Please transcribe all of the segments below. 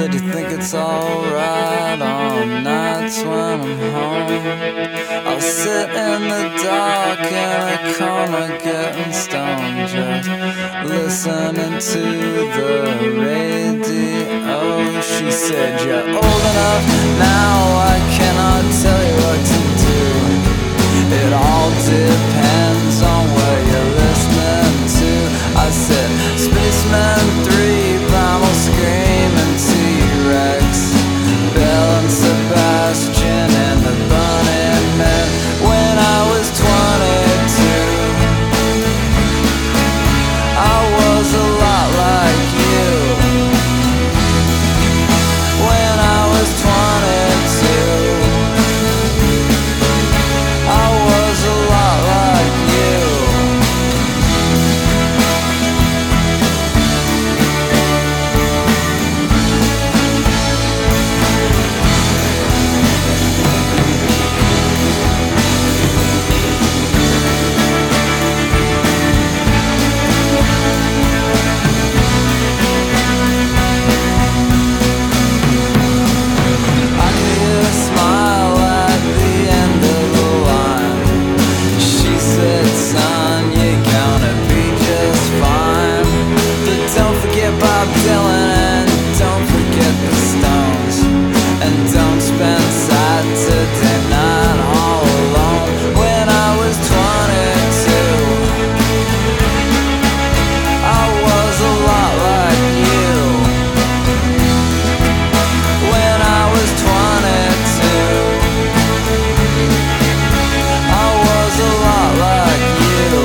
said you think it's alright on nights when I'm home. I'll sit in the dark in a corner getting stoned, just listening to the radio. She said, you're old enough now, I cannot tell you what to do. It all depends on what you're listening to. I said, Spaceman 3, Primal Scream and T-Rex, Bell and Sebastian and the Burning Man. When I was 22, I was a lot like you. When I was 22, I was a lot like you. Bob Dylan and don't forget the Stones, and don't spend Saturday night all alone. When I was 22, I was a lot like you. When I was 22, I was a lot like you.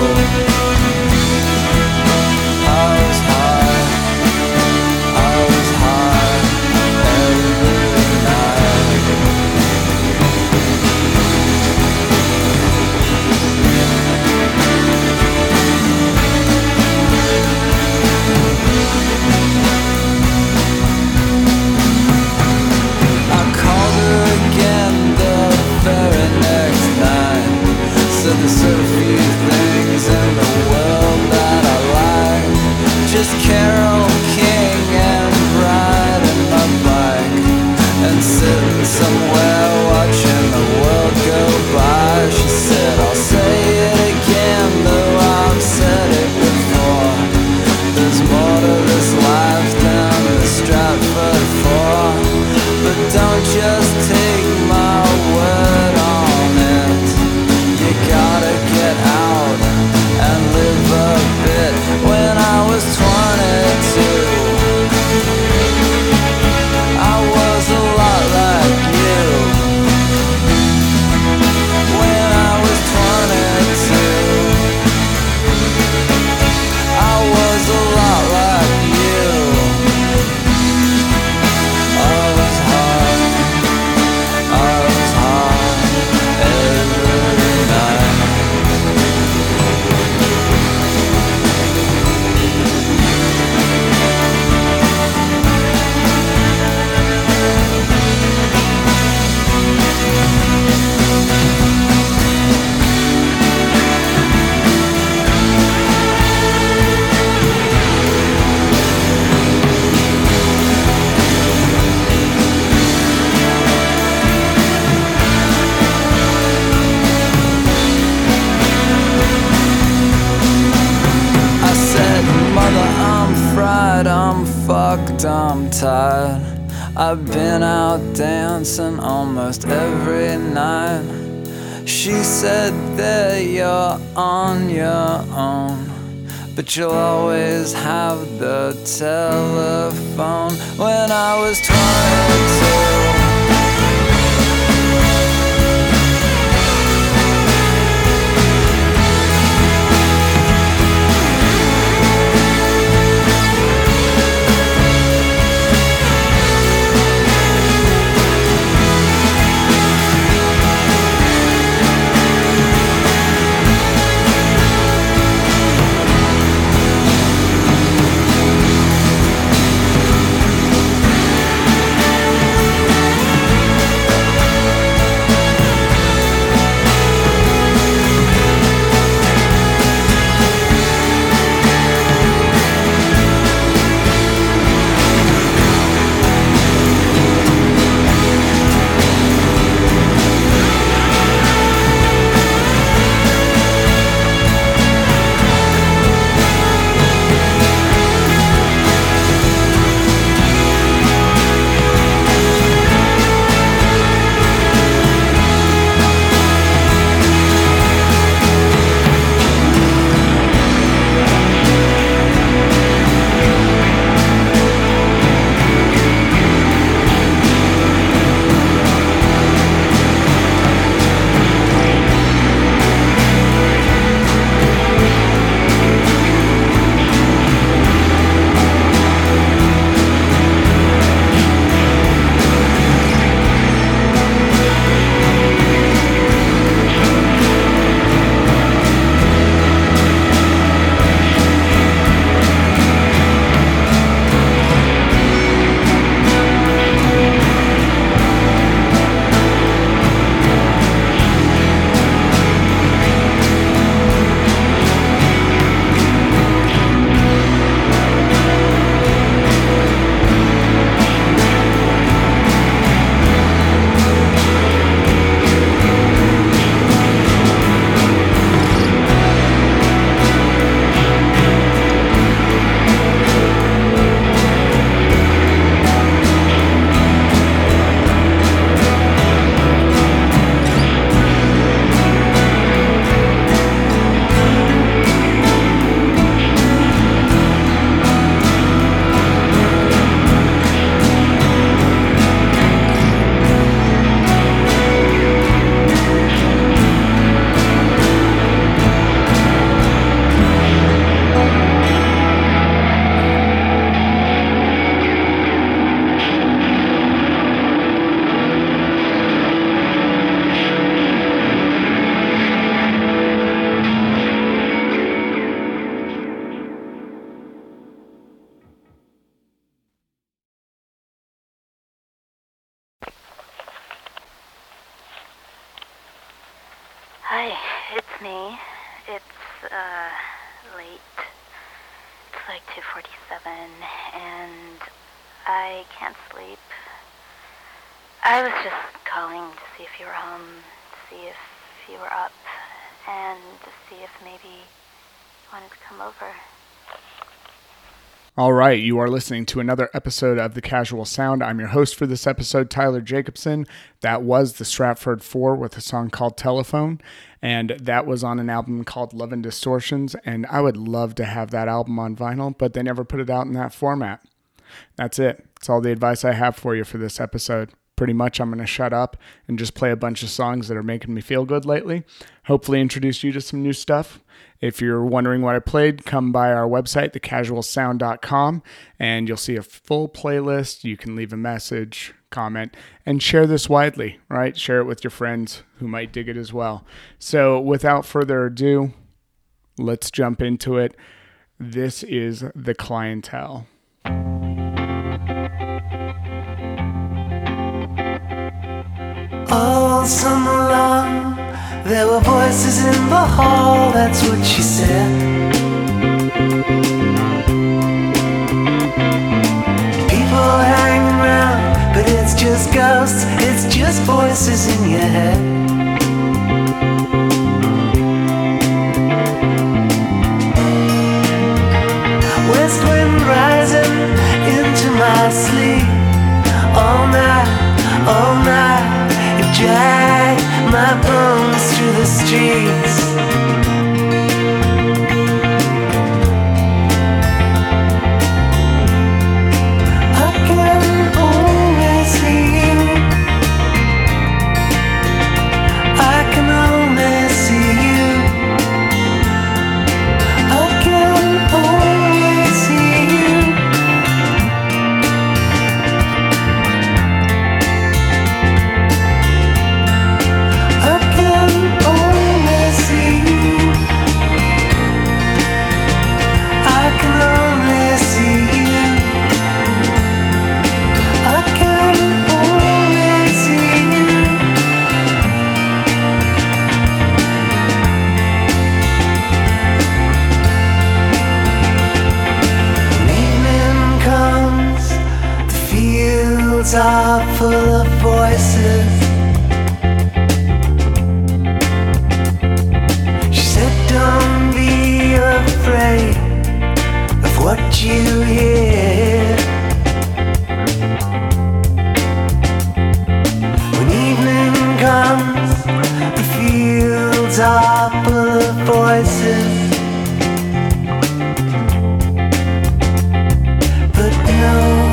I was high, there's a few things in the world that I like. Just Carole King and riding my bike, and sitting somewhere watching the world go by. She said, I'll say it again, though I've said it before. There's more to this life than the Stratford 4. But don't just take my word on it. You gotta get out and live a bit. When I was 22, I was a lot like you. When I was 22, I was a lot like you. I was hard, I was hard every night. I said, Mother, I'm fried, I'm fucked, I'm tired. I've been out dancing almost every night. She said that you're on your own, but you'll always have the telephone. When I was 22, Hi, it's me. It's, late. It's like 2:47, and I can't sleep. I was just calling to see if you were home, to see if you were up, and to see if maybe you wanted to come over. All right, you are listening to another episode of The Casual Sound. I'm your host for this episode, Tyler Jacobson. That was the Stratford 4 with a song called Telephone, and that was on an album called Love and Distortions, and I would love to have that album on vinyl, but they never put it out in that format. That's it. That's all the advice I have for you for this episode. Pretty much I'm going to shut up and just play a bunch of songs that are making me feel good lately. Hopefully introduce you to some new stuff. If you're wondering what I played, come by our website, thecasualsound.com, and you'll see a full playlist. You can leave a message, comment, and share this widely, right? Share it with your friends who might dig it as well. So without further ado, let's jump into it. This is The Clientele. All summer long, there were voices in the hall, that's what she said. People hanging around, but it's just ghosts, it's just voices in your head. West wind rising into my sleep, all night. Drag my bones through the streets. I can only see you. I can only see you. I can only see you. Are full of voices. She said, don't be afraid of what you hear. When evening comes, the fields are full of voices. But no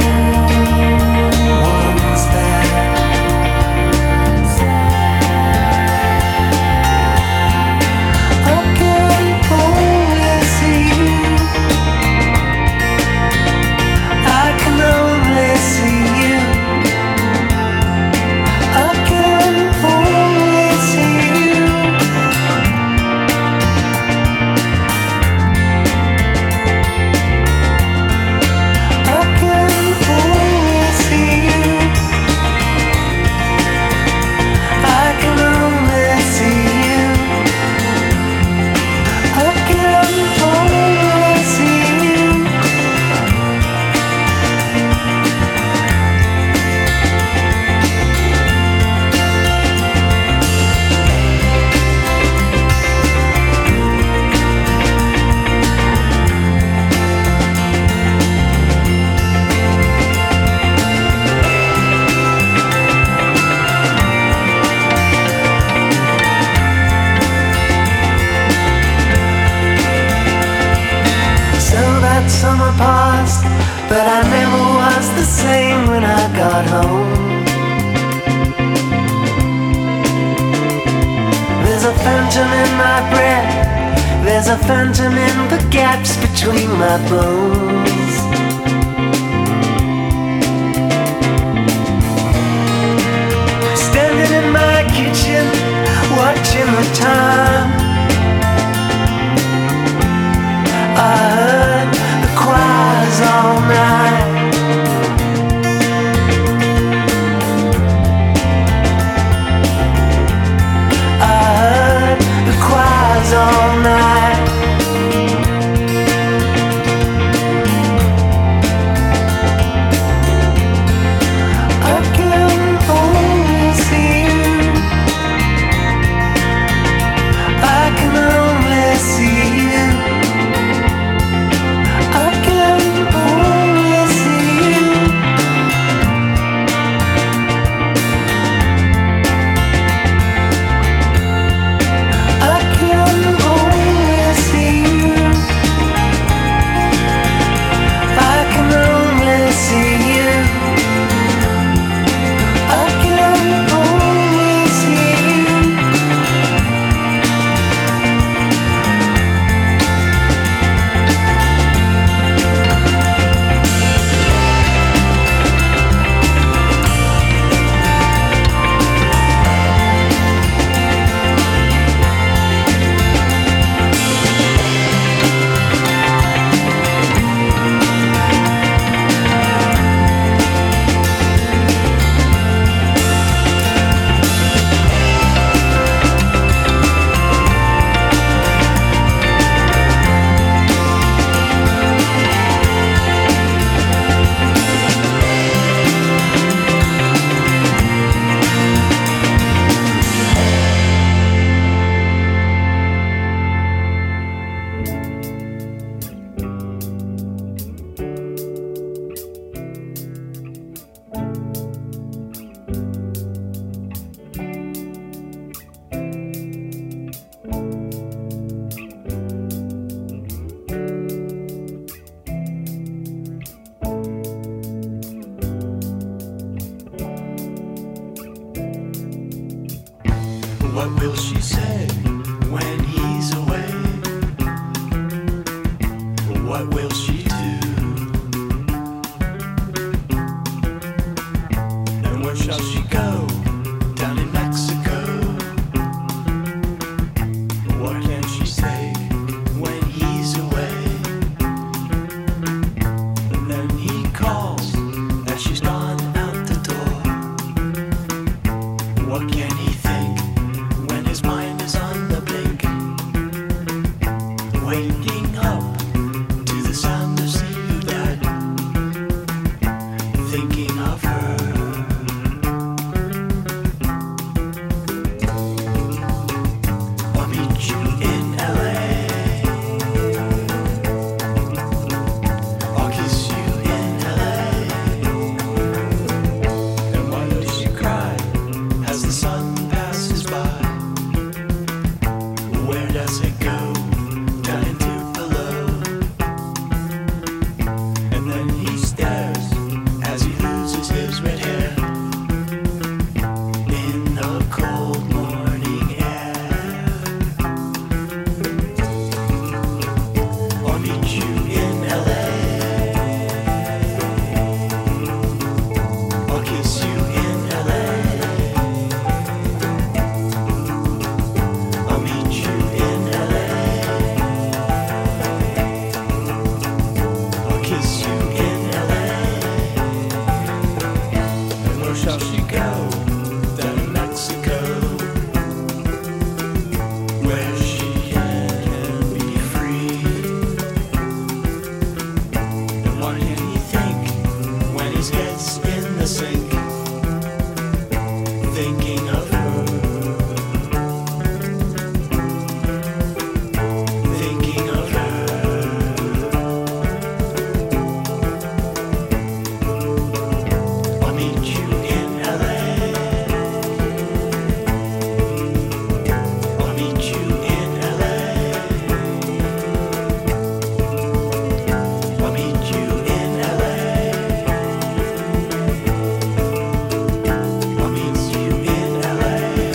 summer passed, but I never was the same when I got home. There's a phantom in my breath, there's a phantom in the gaps between my bones. Standing in my kitchen, watching the time, I heard the choirs all night. I heard What will she say when he's away? What will she do? And where shall she go? Down in Mexico. What can she say when he's away? And then he calls as she's gone out the door. What can he think when his mind is on the blink? Waking up to the sound of Ciudad, thinking of her. I'll meet you in LA. I'll kiss you in LA. And why does she cry as the sun passes by? Where does it go? Down into below. And then he stares as he loses his red hair in the cold morning air. I'll meet you in LA. I'll kiss you in LA. I'll meet you in LA. I'll kiss you in LA. And where shall she go? Down in Mexico, where she can be free. And what can he think when his head's in the sink, thinking of her, thinking of her. I'll meet you in LA. I'll meet you in LA. I'll meet you in LA. I'll meet you in LA.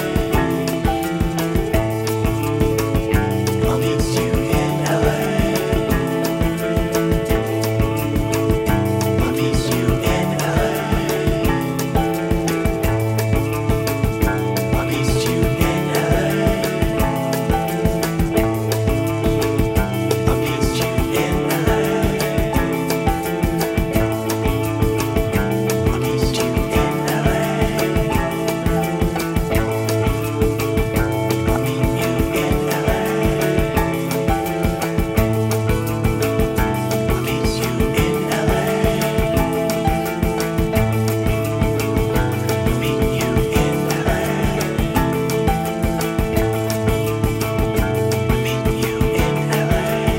I'll meet you in LA. I'll meet you in LA. I'll meet you in LA. I'll meet you in LA. I'll meet you in LA. I'll meet you in LA. I'll meet you in LA. I'll meet you in LA. I'll meet you in LA.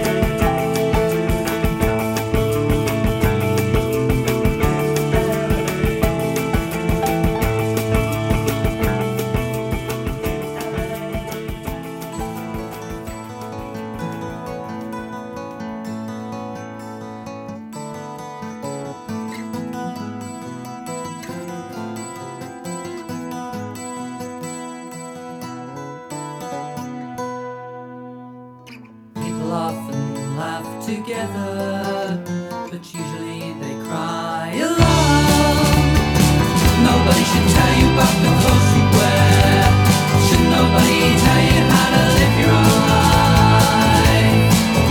People often laugh together, but usually they cry alone. Nobody should tell you about the clothes you wear. Should nobody tell you how to live your own life?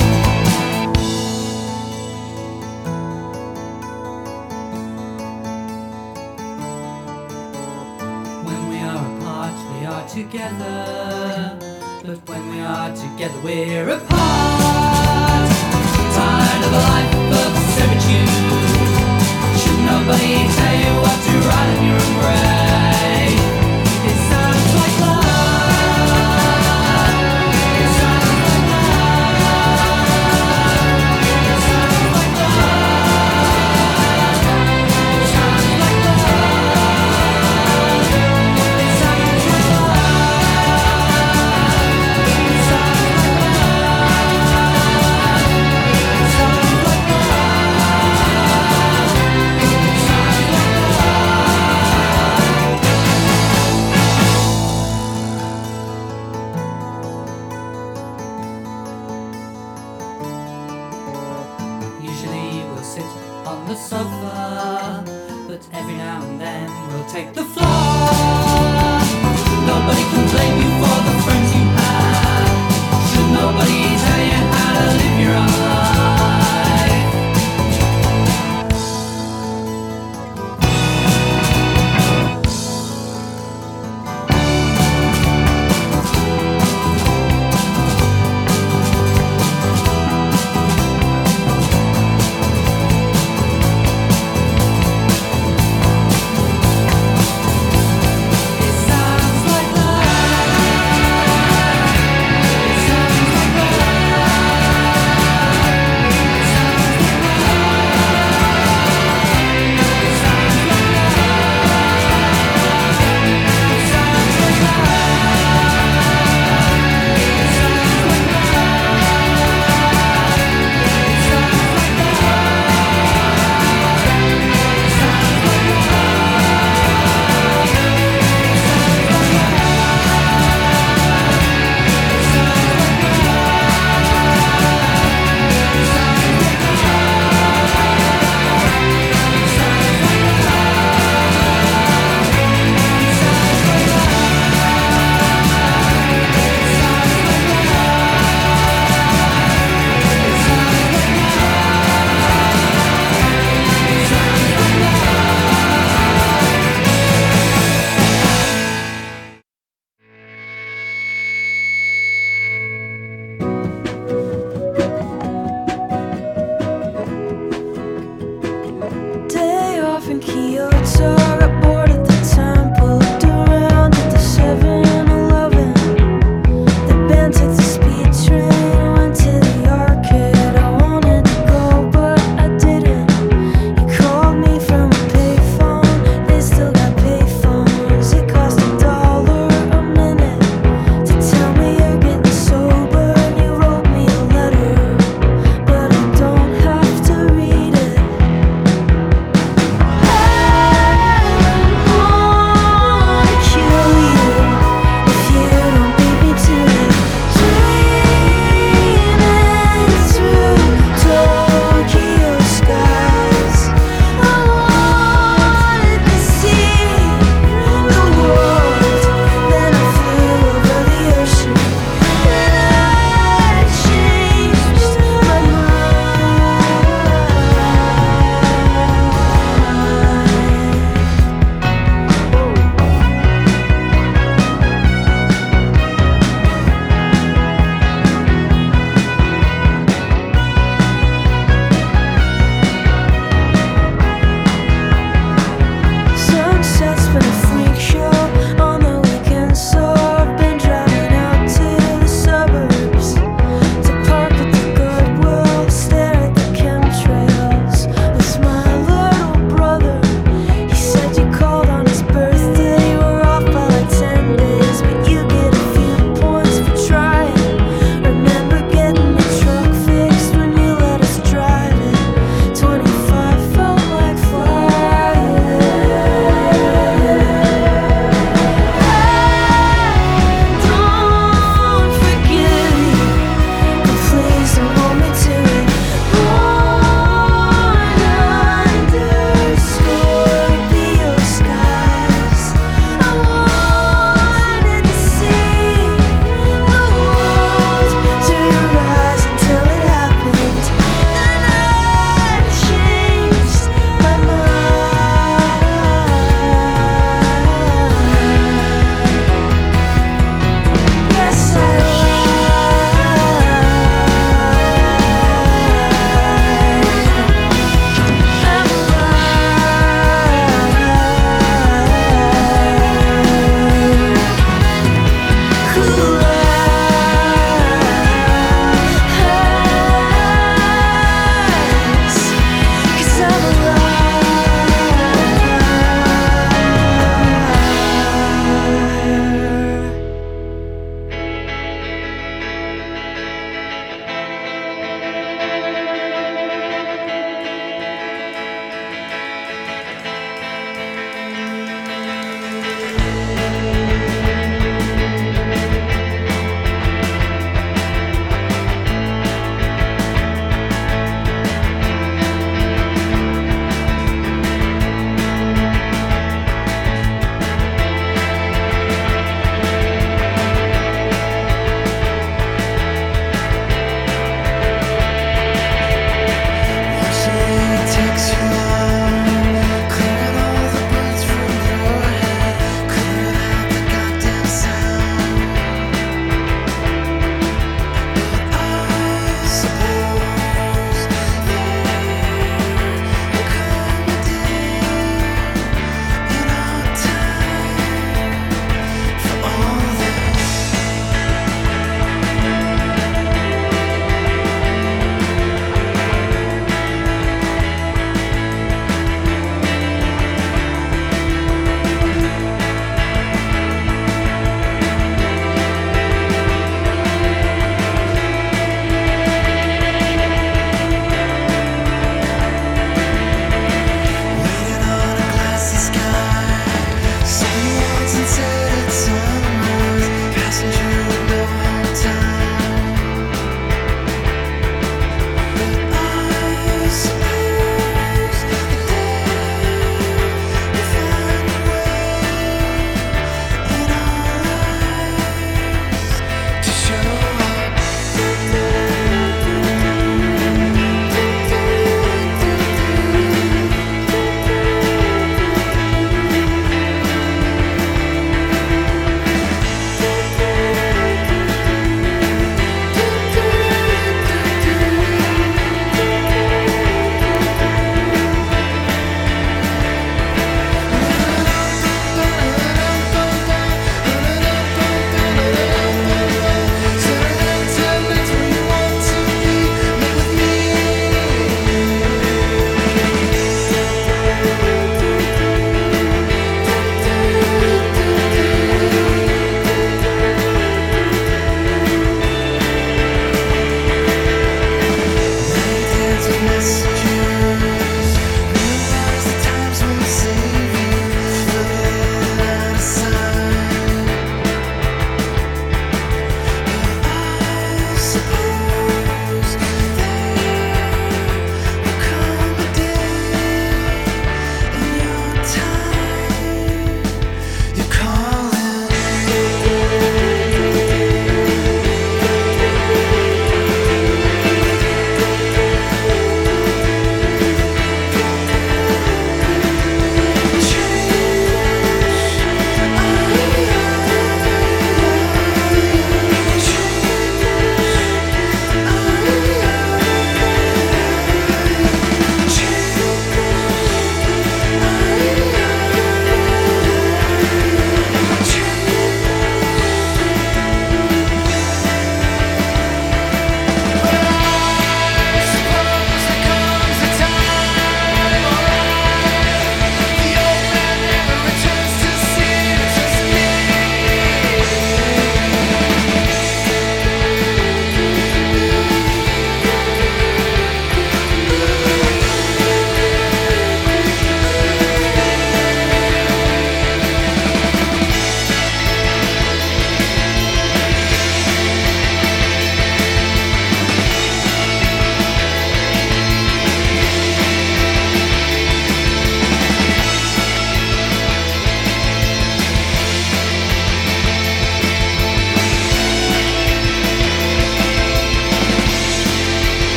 When we are apart, we are together. But when we are together, we're apart. Tired of a life of servitude. Should nobody tell you what to write in your own grave? It sounds like love. It sounds like love. It sounds like love. It sounds like love. It sounds like love. Nobody can blame you for the friends you have. Should nobody tell you how to live your life?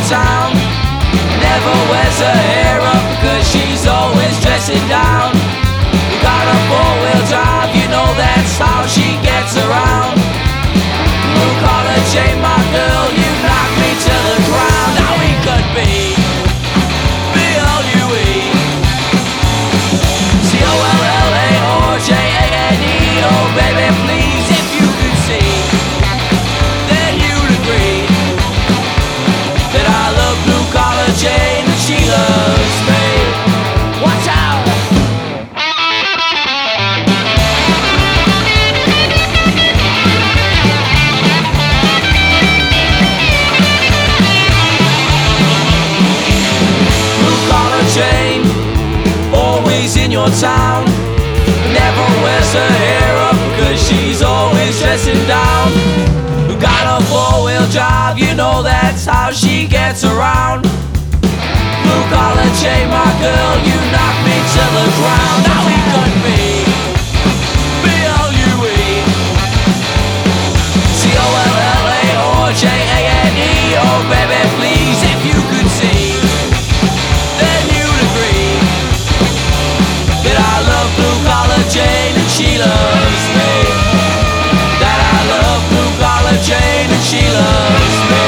town. Never wears her hair up because she's always dressing down. We got a four-wheel drive, you know that's how she gets around. Blue collar chain, my girl, you knock me to the ground. Now we could be B-L-U-E, C-O-L-L-A or J-A-N-E. Oh baby, please, if you could see, then you'd agree that I love blue collar Jane and she loves me. Watch out! Blue collar Jane, always in your town. Never wears her hair up because she's always dressing down. We got a four-wheel drive, you know that's how she gets around. Blue collar chain, my girl, you knock me to the ground. Now we could be B-L-U-E, C-O-L-L-A or J-A-N-E. Oh baby, please, if you could see, then you'd agree that I love blue collar Jane and she loves me. That I love blue collar Jane and she loves me.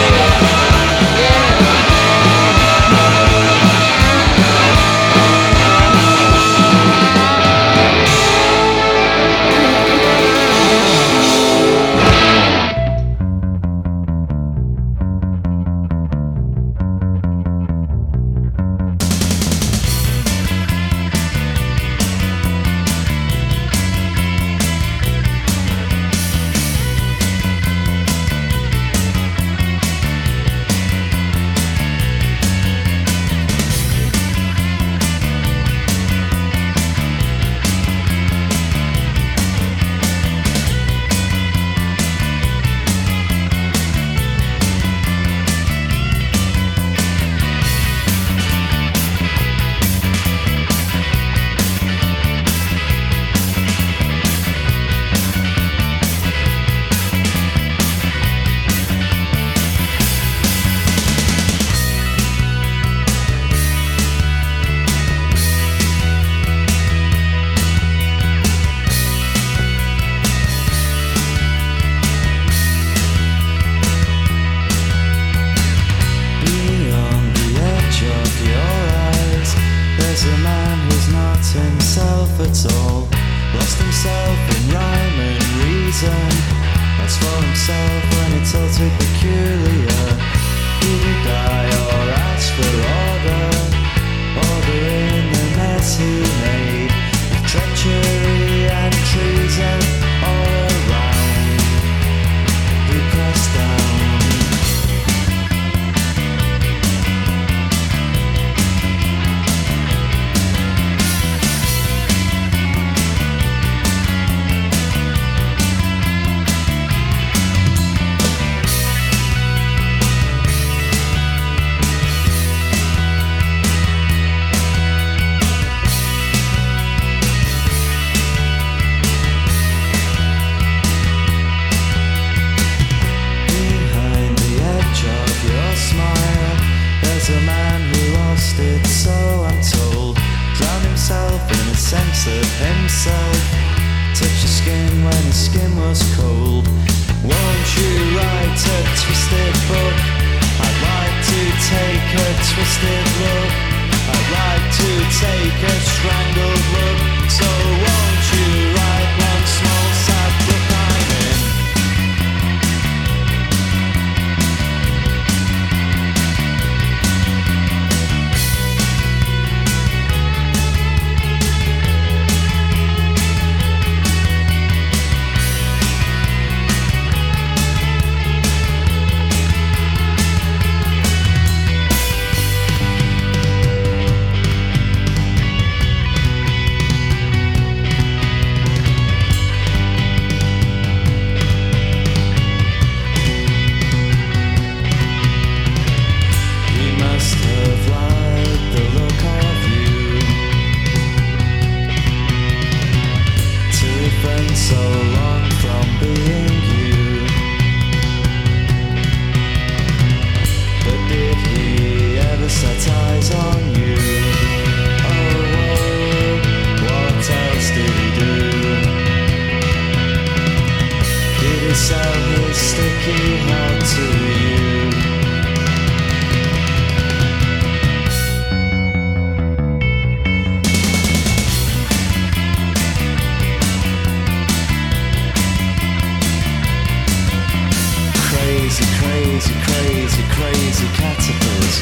crazy, crazy, crazy, crazy caterpillars.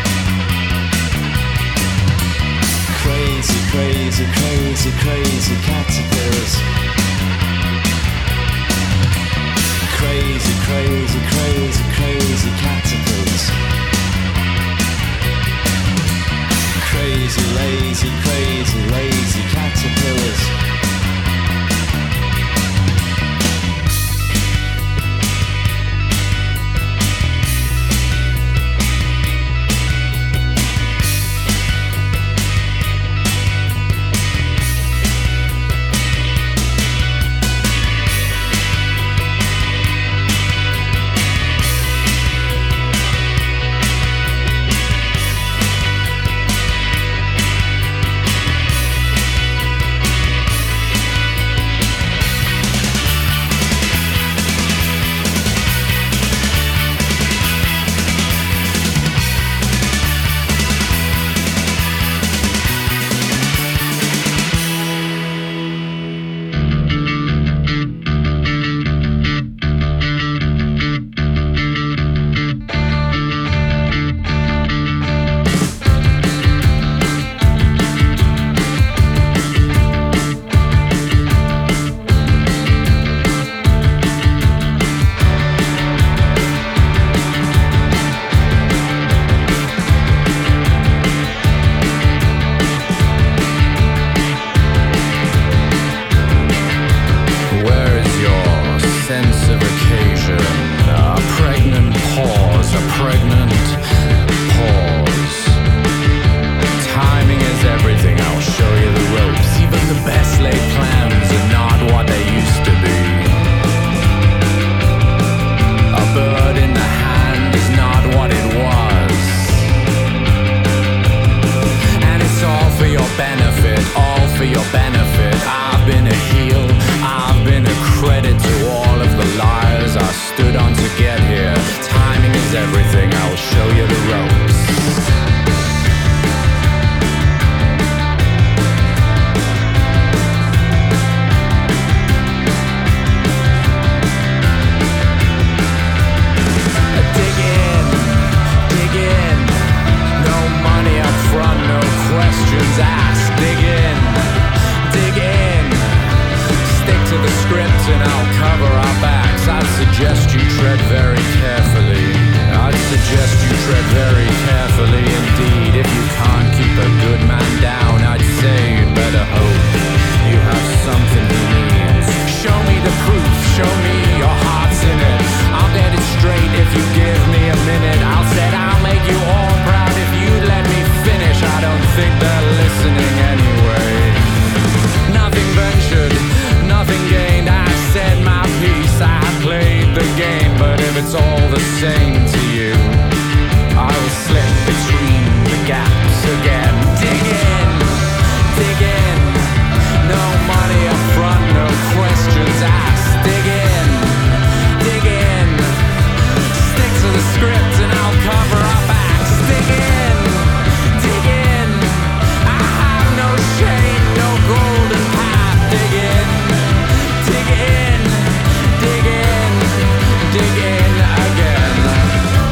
Crazy, crazy, crazy, crazy caterpillars. Crazy, crazy, crazy, crazy caterpillars. Crazy, lazy, crazy, lazy caterpillars. Dig in again.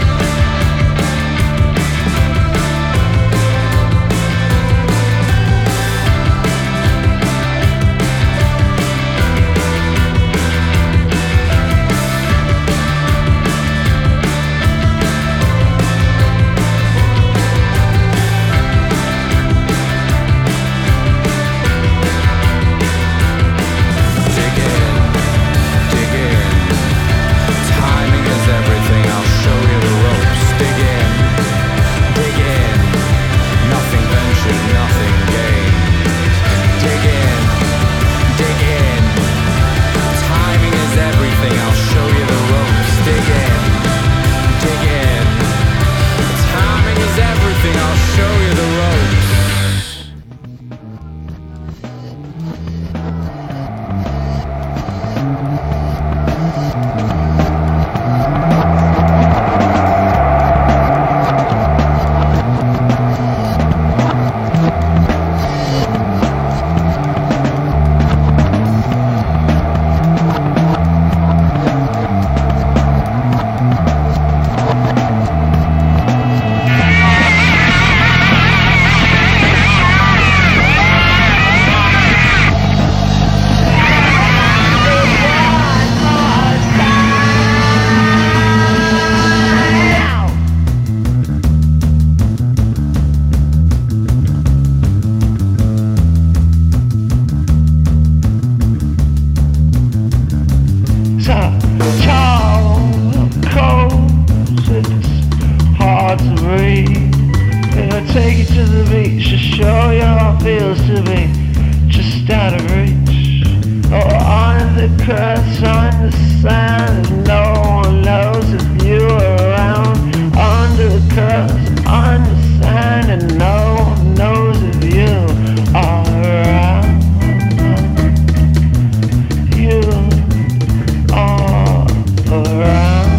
take you to the beach to show you how it feels to be just out of reach. Or on the crest, on the sand, and no one knows if you are around. Under the crust, on the sand, and no one knows if you are around. You are around.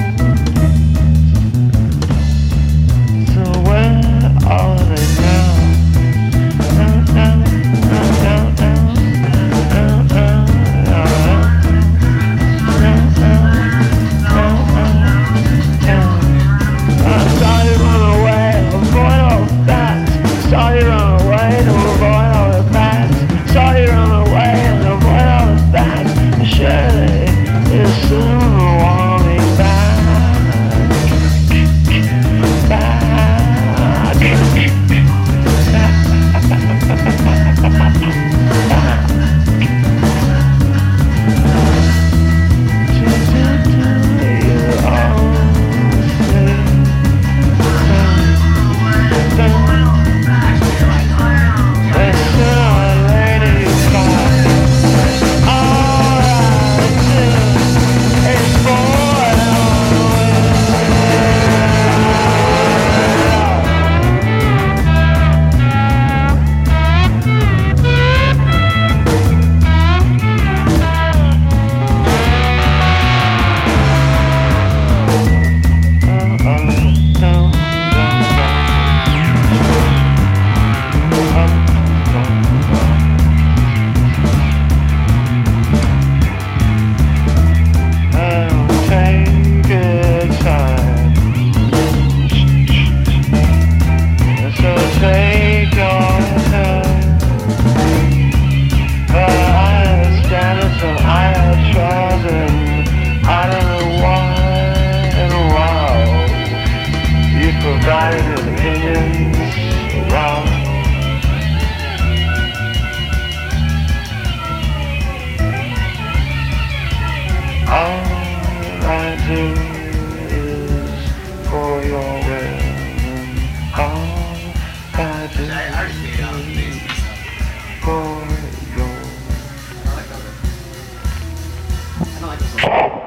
So where are they now? Down, down, down, down, down, down, down, down, down, down. I saw you run away, avoid all the facts. Saw you run away to avoid all the facts. Saw you run away and avoid all the facts. Surely you soon want me back. All I do is for your will, and all I do is for your